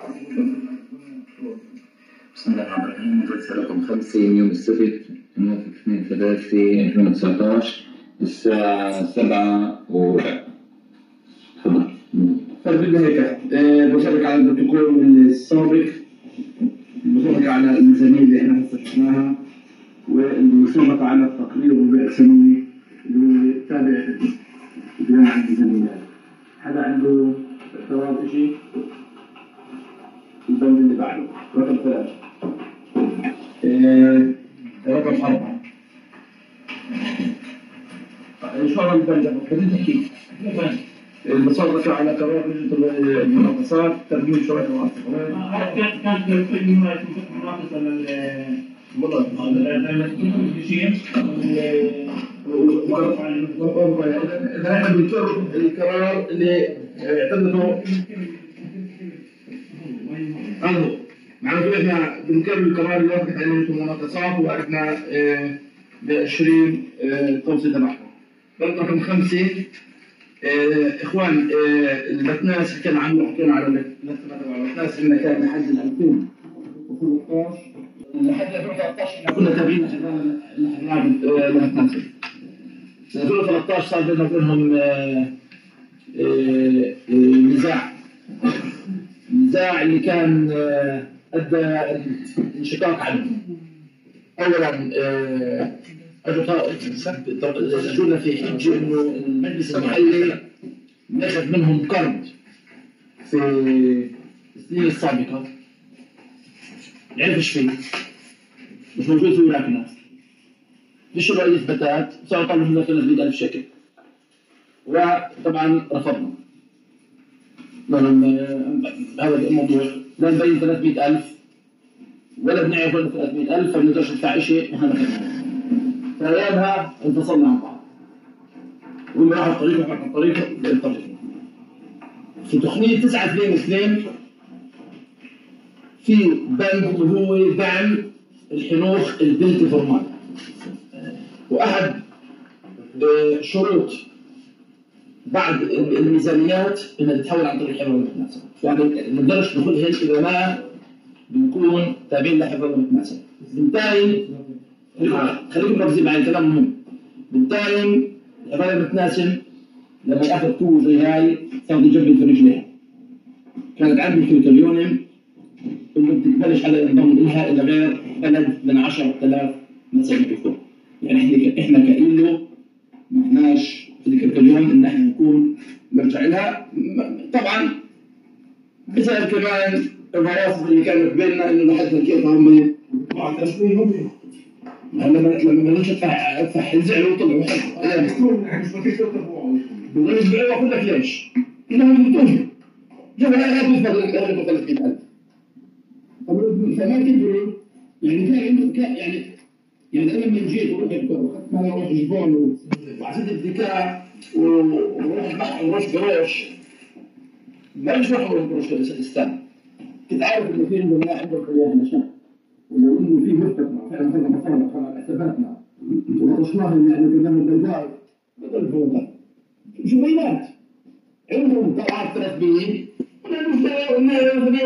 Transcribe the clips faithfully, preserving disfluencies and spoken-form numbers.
بسم الله الرحمن الرحيم. جلسة رقم خمسة يوم السبت الموافق اثنين ثلاثة ألفين وتسعة عشر الساعة سبعة وربع. تفضل. فبالبداية بشارك على البروتوكول السابق، بشارك على الميزانية اللي احنا هسه شفناها، والمشاركة على التقرير الربع السنوي اللي هو تابع بناء الميزانية. حدا عنده اعتراض شيء؟ البند اللي بعده رقم ثلاثة. آه، رقم أربعة. إن شاء الله البند بدي تحكي. المصادقة على قرار لجنة المناقصات ترميم شرائح العاصفة. كانت القيمة مناقصة لل والله إذا احنا بنكرر القرار اللي اعتمدوا عنه، معناته احنا بنكرر القرار اللي وقفت عليه لجنة المناقصات وعرفنا ب عشرين توصية تبعهم. رقم خمسة آه اخوان آه البتناس كان عنده حكينا على البتناس انه كان لحد ألفين وثلاثة عشر لحد ألفين وثلاثة عشر احنا كنا تابعين شغال البتناس. ألفين وثلاثة عشر صار بيننا وبينهم آه آه نزاع النزاع اللي كان آه ادى الانشقاق عنه. اولا آه اجونا في حجه انه المجلس المحلي اخذ منهم قرض في السنين السابقه، يعرفش فيه، مش موجود في ولاية الناس، فيش له اي اثباتات، صاروا طلبوا منه ثلاثمئة ألف شيكل، وطبعا رفضنا. هذا الموضوع لا نبين ثلاثمئة ألف ولا بنعرف ولا ثلاثمئة ألف، فبنقدرش ندفع شيء واحنا ما فأيامها انفصلنا عن بعض. وهم راحوا الطريق وراحوا الطريق الطريق. في تقنية تسعة اثنين اثنين في بند هو دعم الحنوخ البلتي فورمال. وأحد شروط بعض الميزانيات انها تتحول عن طريق حفظ المتناسب، يعني ما نقدرش ندخلها اذا ما بنكون تابعين لحفظ المتناسب. بنتاين خليكم مركزين معي، كلام مهم. بنتاين الحفظ المتناسب لما اخذ قوه زي هاي صار يجبد في رجليها. كانت عندي كريتوريون انه بتقبلش على الانضمام لها الا غير بلد من عشرة آلاف مثلا بفوق. يعني احنا احنا كايلو ما احناش في الكريتوريون ان احنا نكون نرجع لها. طبعا بسبب كمان الرواسب اللي كانت بيننا انه لحد كيف هم معترفين لما لما بلش ادفع ادفع زعلوا وطلعوا بقول لك بيعوا اقول لك ليش؟ انهم يموتون جابوا لها ثلاثمئة ألف. فما تدري يعني كان عنده يعني يعني انا لما جيت ورحت اخذت معي روح جبون وعزيز الذكاء وروح بحر وروش قروش ما مش روح قروش الاستان. كنت عارف انه في عندهم عندهم خليها نشاط ولو انه في مرتفع فعلا هذا مصالح على حساباتنا ونقشناها يعني قدام البيضاء بدل فوضى جميلات عندهم طلعات ثلاثمئة ونحن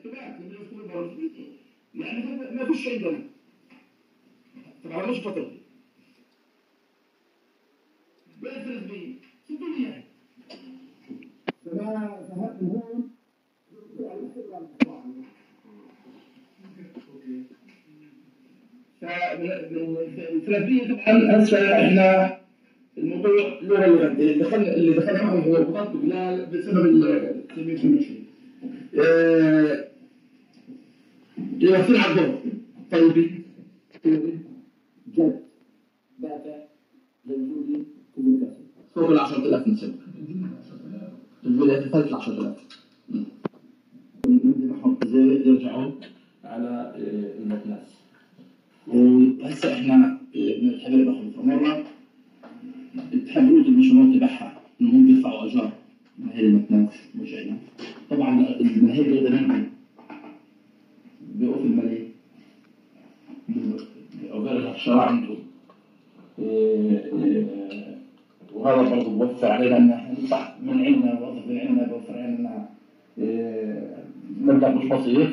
يعني ما فيش شيء عندنا طبعا مش فطر بين ثلاثمئة ستمئة يعني فما فهمت هون فالثلاثمئة طبعا هسه احنا الموضوع له الغد اللي دخلنا اللي دخلنا معهم هو الضغط بلال بسبب التنميه المشي. ااا يوفر على الضوء طيبي طيبي جد دافع جلجولي كوميونيكاسيون فوق ال عشرة آلاف نسبة. الجلجولي فوق ال عشرة آلاف. يرجعوا على المتناس. وهسه احنا بنحب ناخذ مرة تحبوا المشروع تبعها انهم بيدفعوا اجار مهل المتناس وجعنا. طبعا المهل بيقدر منهم بيوقف المالي وغير الشراء عنده وهذا برضه بوفر علينا ان احنا ندفع من عندنا، موظف من عندنا بوفر علينا مبلغ مش بسيط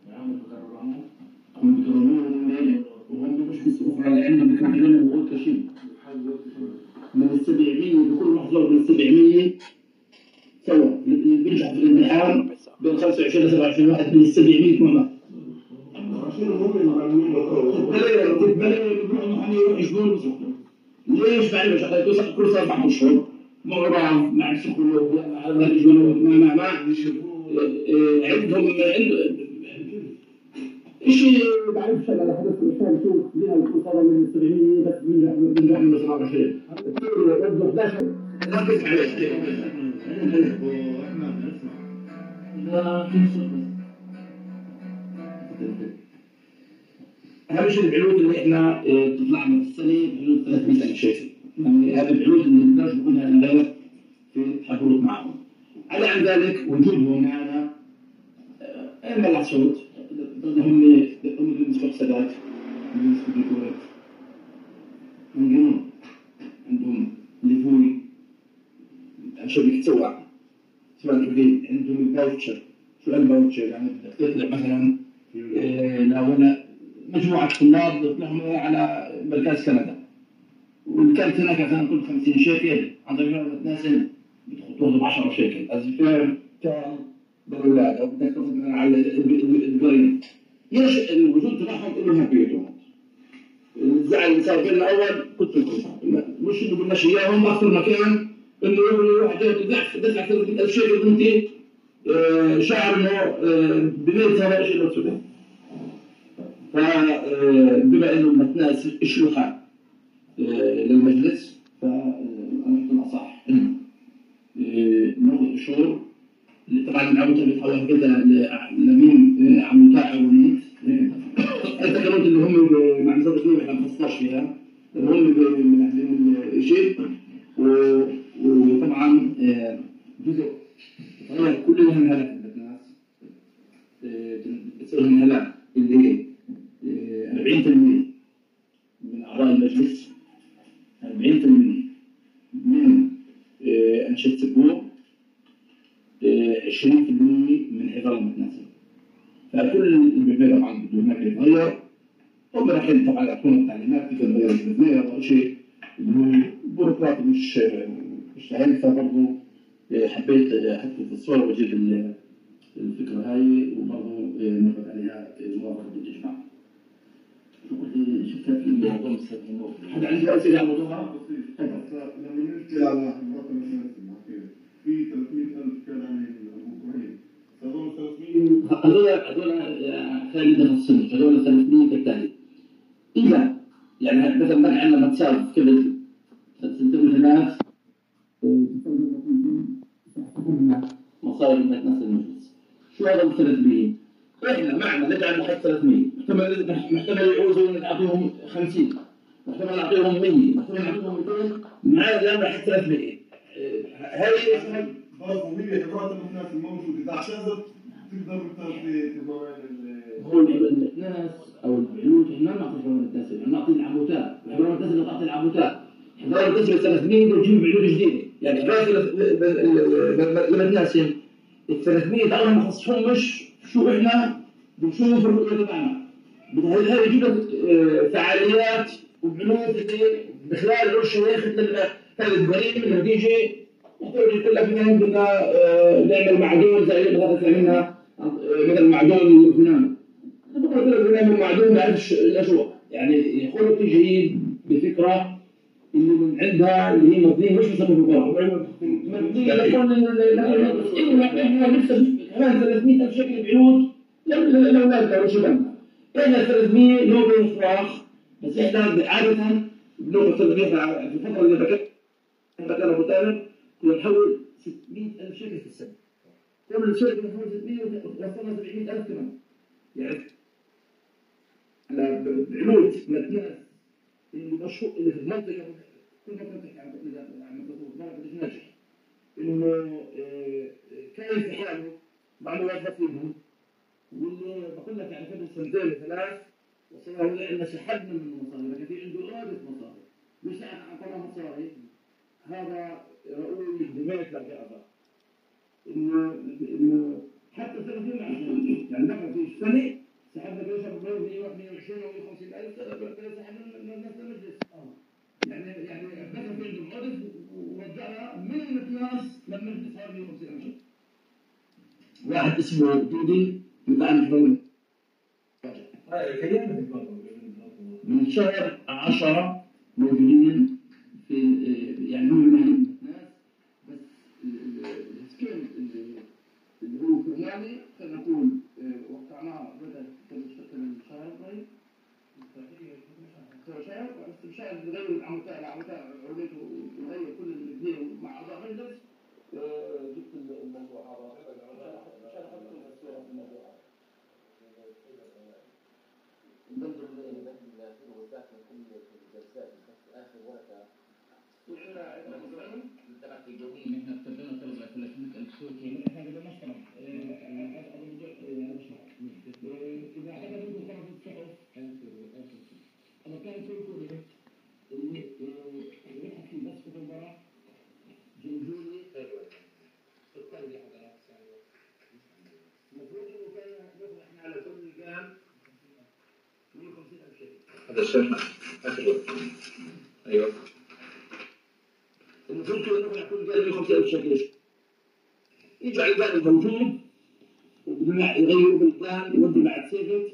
هم بيكرموهم وهم مش بيصرفوا على عندهم بيكرموهم وقول كشيء من السبعمية بكل محظور من السبعمية سوا اللي بينجح في الامتحان بين خمسة وعشرين ل سبعة وعشرين واحد من السبعمية كمان ليش بعد ما شغلت كل صار أربع أشهر معرض مع السكولوج مع الجنود مع مع مع عندهم شيء بعرفش انا حدث الانسان شوف لنا الخساره من السبعمية بس من من من سبعة وعشرين برضه أحد عشر ركز عليه احنا بنسمع اهم شيء العلوم اللي احنا طلعنا في السنه بحدود ثلاثمية ألف شيخ يعني هذه العلوم اللي نقدرش نقولها الا في حضور معهم. على عن ذلك وجودهم معنا ملح صوت هم هم اللي مسبق سادات اللي مسبق ديكورات من جنون عندهم ليفوي عشان يتسوع سواء كبير عندهم الباوتشر شو الباوتشر يعني تطلع مثلا لو مجموعة طلاب يطلعهم على مركز كندا والكارت هناك مثلا نقول خمسين شيكل عند مجموعة ناس بتخطوه ب عشرة شيكل أزفير كان بالأولاد أو بدك تاخذ على القريب يش الوجود تبعهم لهم بيوتهم الزعل اللي صار بيننا أول كنت مش إنه بدناش إياهم أكثر مكان إنه واحد دفع دفع ثلاثمية ألف شيكل أنت شعر إنه بمية هذا شيء له تسويه فبما إنه متناس شيوخا للمجلس فأنا كنت أصح إنه ناخذ الشهور اللي طبعا العمود اللي حوالي كده لمين عم يتعاونوا التكلمات اللي هم مع نظام اثنين احنا ما خصناش فيها هم من اهل الشيء وطبعا جزء طبعا كل الهلات الناس بتصير الهلات اللي هي أربعين بالمئة من اعضاء المجلس أربعين بالمئة من انشطه السبوع عشرين بالمئة من حضار المتناسب فكل البيبي طبعا بدون هناك يتغير هم رايحين طبعا يعطونا التعليمات كيف نغير البيبي هذا شيء بيروقراطي مش مش سهل فبرضه حبيت احط في الصوره واجيب الفكره هاي وبرضه ناخذ عليها موافقه الاجماع. شفتها في موضوع مستخدمين حد عنده اسئله على الموضوع؟ لما نحكي على الرقم السنوي في ثلاثمية ألف كلام المكروهين هذول ثلاثمية هذول هذول خالد الصنف هذول ثلاثمية كالتالي إذا يعني مثلا ما عندنا متساوي في كل سنتين ثلاث مصاري من ناس المجلس شو هذا ثلاثمية؟ إحنا معنا نجعل نحط ثلاثمية محتمل محتمل يعوزوا نعطيهم خمسين محتمل نعطيهم مية محتمل نعطيهم مئتين معنا الآن راح ثلاثمية هاي اسمها هي خبرات الناس الموجودة إذا اعتذرت تقدر هو الناس أو البيوت احنا ما نعطي حضور الناس احنا نعطي العموتات حضور الناس اللي تعطي العموتات حضور الناس ثلاثمية وتجيب بيوت جديدة يعني باقي لما الناس ال ثلاثمية تعالوا ما نخصصهمش شو احنا بنشوف الرؤية تبعنا هذا يجيب لك فعاليات وبنود بخلال الشيخ هذا القريب من النتيجة يقول لك مثلا بدنا نعمل معدون زي اللي بدنا نعملها مثل معدون الفنان. بقول لك نعمل معدون ما عرفش الأجواء يعني يقول تجي بفكرة اللي من عندها اللي هي مبنية مش بسبب القرآن. مبنية لكل احنا نفسه كمان ثلاثمية ألف شكل بيوت لأولادنا وشبابنا. احنا ثلاثمية لو بيفراخ بس احنا عادة بنوع ثلاثمية في الفترة اللي بكت بكت أبو طالب كنا نحول ستمية ألف شيكل في السنة. كل شركة نحول ستمية ووصلنا سبعمية ألف كمان. يعني على بعلوت مدينة المشروع اللي في المنطقة كنا نفتح عن المنطقة مش ناجح. إنه كيف حاله مع موظفينهم واللي بقول لك يعني فضل سنتين ثلاث وصار لنا سحبنا من المصاري لكن في عنده إرادة مصاري مش أعطانا مصاري هذا رؤوي دماغ لك هذا إنه إنه حتى ثلاثين عشان يعني نحن في السنه سحبنا كل شهر مية وعشرين او مية وخمسين ألف سحبنا الناس المجلس يعني يعني بس في عندهم عرض ورجعنا من المقياس للمجلس صار مية وخمسين ألف. واحد اسمه دودي متعامل فيه من شهر عشرة موجودين في يعني هم من الناس بس السكيل اللي هو فلاني خلينا نقول وقعناه بدل الشهر الجاي شهر بس مشان نغير العمودات العمودات عملته نغير كل الاثنين مع اعضاء مجلس جبت الموضوع هذا مشان احط الصوره في الموضوع ننظر للناظر والداخل كل الجلسات اخر ورقه وإحنا مثلا التلقي الجوي نحن ابتدينا طلبة ثلاثمية ألف سوري احنا بدنا نشتغل إذا حدا بده خمس صحف أنا كان في كل اللي يروح في بس في المباراة جنجوني الطرد حضرات المفروض إنه كان ياخذ إحنا على كل كان مية وخمسين ألف شيء هذا الشيء أيوه المفروض كده ناخذ على كل كان مية وخمسين ألف شيء يجعل الباقي موجود يغيروا بالبلان يودوا بعد سيفت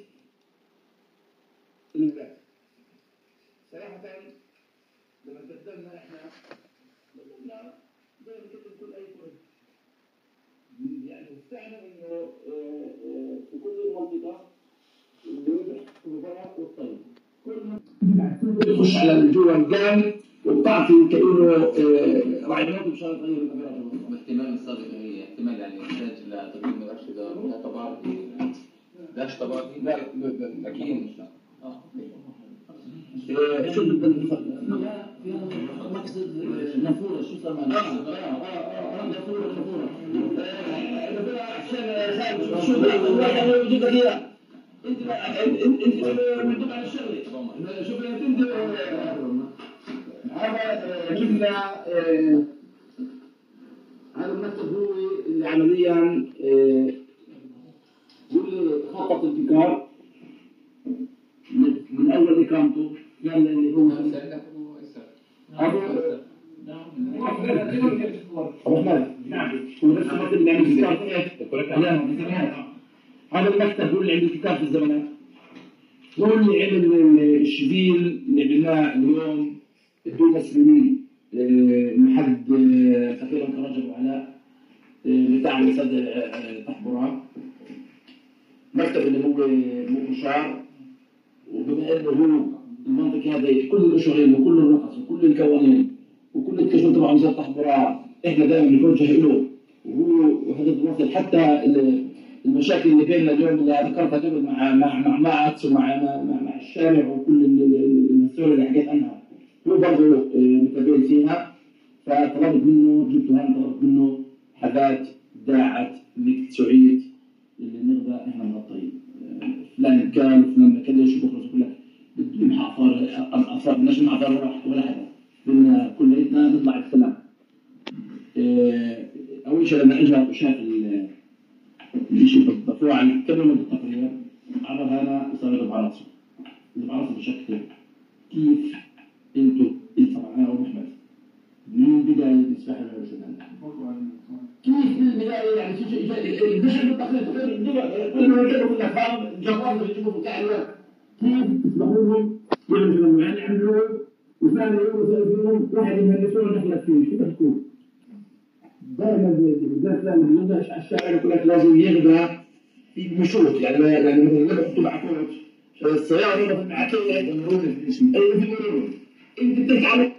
للباقي صراحة لما قدمنا احنا قدمنا زي ما قلت كل اي كل يعني استعنا انه في كل المنطقة اللي يربح المباراة والطيب كل ما يخش على جوا الجام وبتعطي كأنه راعي مش عارف غير الأمراض احتمال الصادق هي احتمال يعني يحتاج لتقديم مرشد ولا طباعي داش طباعي لا اكيد مش اه شو بدنا مقصد نافوره شو اسمها؟ اه اه اه نافوره نافوره نافوره عشان شو يعني وجودك هي انت انت مندوب على الشغله شوف انت هذا جبنا هذا المكتب هو اللي عمليا واللي خطط الابتكار من اول اقامته قال اللي هو هذا هذا المكتب هو اللي عنده ابتكار في الزمانات هو اللي عمل الشبيل اللي عملناه اليوم الدولة السلمية محد سفيرة رجب وعلاء بتاع مسد تحبرات مكتب اللي هو مشار وبما انه هو المنطقة هذه كل الاشغال وكل الرخص وكل القوانين وكل الكشف تبع مسد تحبرات احنا دائما نتوجه له وهو وهذا الوصل حتى المشاكل اللي بيننا اليوم اللي ذكرتها قبل مع مع مع معتس ومع مع, مع الشارع وكل المسؤولية اللي حكيت عنها هو برضه متابعين فيها فطلبت منه جبت هان طلبت منه حداد داعت ميك سعيد اللي نقدر احنا نغطيه فلان كان وفلان ما كان شو بخلص كلها بدون حفار الاثار بدناش نعثر ولا ولا حدا بدنا كليتنا نطلع بسلام اول شيء لما اجى وشاف الشيء بالضبط عن كم يوم التقرير عرض انا وصار يضرب على راسه يضرب على راسه بشكل كيف انتم طبعا انا ابو احمد من بدايه الاسباحه الشمال كيف من البدايه يعني البشر بالتقرير كلهم يجيبوا لنا فاهم جواب يجيبوا في كعبه كيف تسمحوا لهم يعملوا يعني عملوا وثاني يوم وثالث يوم واحد يمهندسون نحلف فيه شو تحكوا؟ دائما بالذات لما يجي على الشارع يقول لك لازم يغدى في مشروط يعني يعني مثلا لما يحطوا معكوت السياره مثلا معكوت المرور في المرور انت بتجعل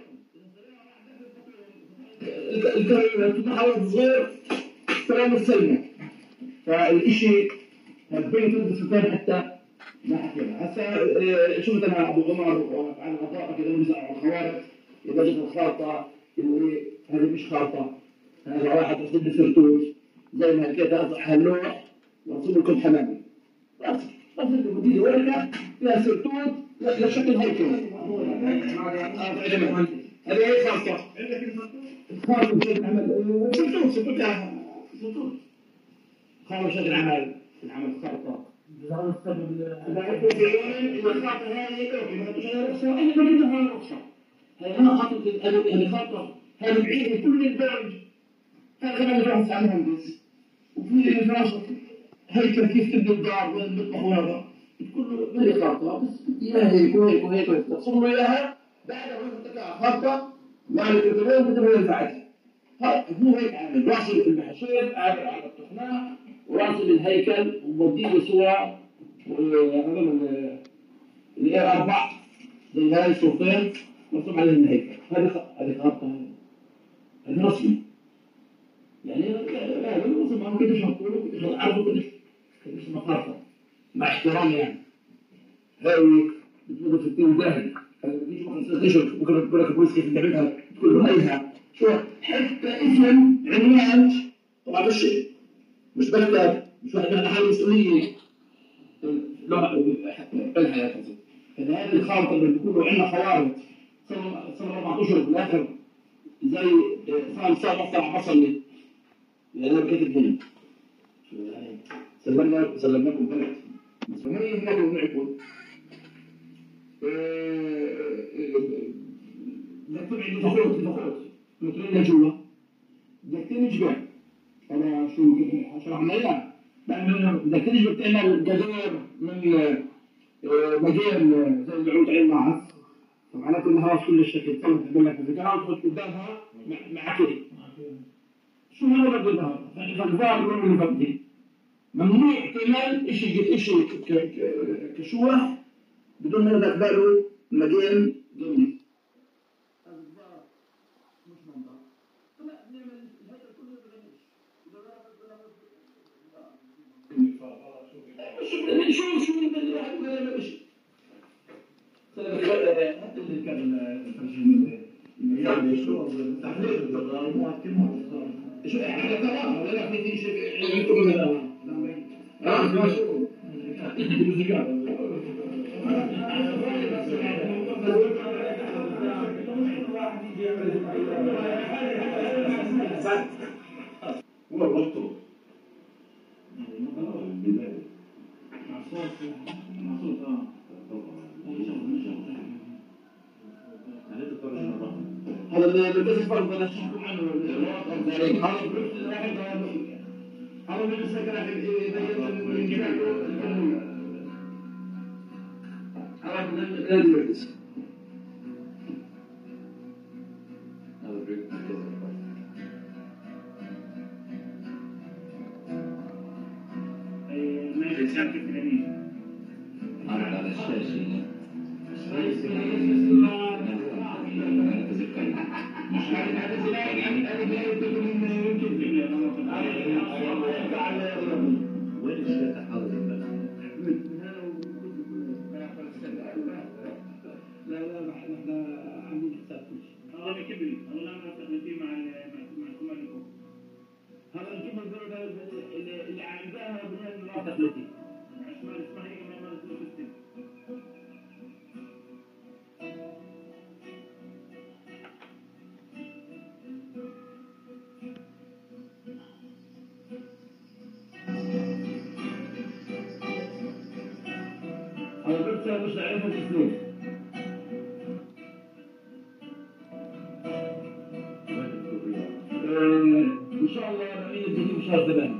الكريم تحاول صغير سلام السلمة فالشيء بين ثلاث سنتين حتى ما حكينا هسه شفت انا ابو عمر على الغطاء كذا نزع على الخوارق اذا جت الخارطه اللي هذه مش خارطه هذا واحد يصيب سرتوت زي ما حكيت اضع اللوح واصيب لكم حمامي راسك راسك بدي ورقه فيها سرتوت لشكل هيكل هذه هي خارطه خارطه شكل عمل سرتوت سرتوت سرتوت خارطه شكل عمل العمل خارطة. هذا السبب بعرفوا كمان الخارطة هذه ما بدوش عليها رخصة، إحنا بدنا عليها رخصة. هي أنا خاطر هذه خارطة هذه بعيدة كل البلد. هذا كمان الواحد عن مهندس. وفي دراسة هيكل كيف تبني الدار وين بيطبخ وهذا. كله مالي خارطة بس إياها هيك وهيك وهيك وهيك. تصموا إياها بعدها وين تطلع خارطة معنى كتبين كتبين ينفعها. هو هيك عامل واصل المحاشير قاعد على التقناع واصل الهيكل وموديه صور هذول اللي اربع زي هاي صورتين مرسوم عليهم الهيكل. هذه هذه خارطه هذه رسمي يعني هذا الرسم ما كنتش نقوله كنتش نعرفه كنتش كنتش خارطه مع احترامي يعني. هاي بتوقف في التين داهي بيجي خمسة اشهر بكره بقول لك البوليس كيف بيعملها تقول له هيها شو حتى اسم عنوان طبعا مش مش بكتب مش واحد ياخذ حاله مسؤوليه لا بالحياه قصدي. فهذه الخارطه اللي بيكونوا عندنا خوارط صار صار أربعة اشهر بالاخر زي صار صار مصنع مصلي يعني انا كاتب هنا يعني سلمنا سلمناكم بلد بس ما يهمكم معكم بدك تبعد دخول دخول مترين جوا بدك تنجبر انا شو شرحنا لها بدك تنجبر تعمل جدار من مجال زي العود عين معك معناته انها كل الشكل تسوي تقول لك اذا كان تحط قدامها مع كده شو هذا الظهر؟ فالظهر من اللي فبدي ممنوع تعمل شيء شيء كشوه بدون ما ياخذ باله مجال جميل. هذا الظهر مش منظر. فلا بنعمل هذا كله بلاش. شو شو اللي واحد ما يعملش. هذا اللي كان الترجمة يعني شو تحليل الظهر مو كلمة شو احنا تمام ولا في شيء عندكم من الأول. اه شو هو الوقت هذا اللي بس فرض انا اشرحكم عنه هذا البروت الواحد هذا من السكن يبين من جهته هذا من البروت على الشاشة وين الشاشة حاضر لا لا احنا عاملين حساب كل شيء. هذا كبري هذا لا نستخدمه مع مع الكمال لكم. هذا الجمل اللي اللي عندها بناء المناطق التي اسمها اسمها هي كمان ما تستخدم. هذا بس مش عارف التسليم. ان شاء الله نعمل الدنيا بشهر ثمانية.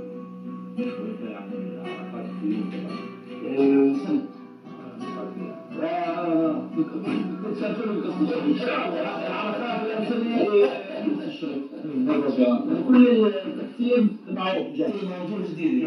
سنة. كنت سافر القصة ان شاء الله العرفات الأمثلية كل التكتيب معروف جاي موجود جديد.